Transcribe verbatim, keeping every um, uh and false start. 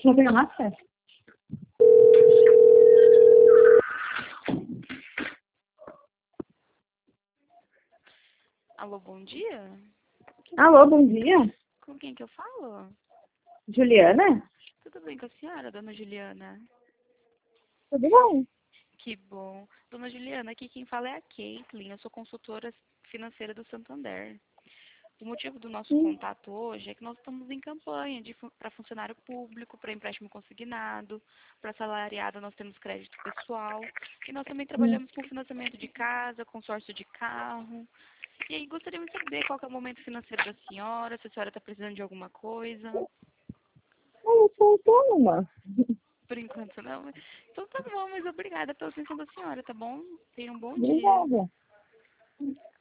Deixa eu pegar uma festa. Alô, bom dia? Alô, bom dia. Com quem que eu falo? Juliana? Tudo bem com a senhora, dona Juliana? Tudo bom? Que bom. Dona Juliana, aqui quem fala é a Caitlin, eu sou consultora financeira do Santander. O motivo do nosso Sim. contato hoje é que nós estamos em campanha para funcionário público, para empréstimo consignado, para assalariado nós temos crédito pessoal e nós também Hum. trabalhamos com financiamento de casa, consórcio de carro. E aí gostaríamos de saber qual que é o momento financeiro da senhora, se a senhora está precisando de alguma coisa. Eu sou autônoma. Por enquanto não. Então tá bom, mas obrigada pela atenção da senhora, tá bom? Tenha um bom dia. Obrigada.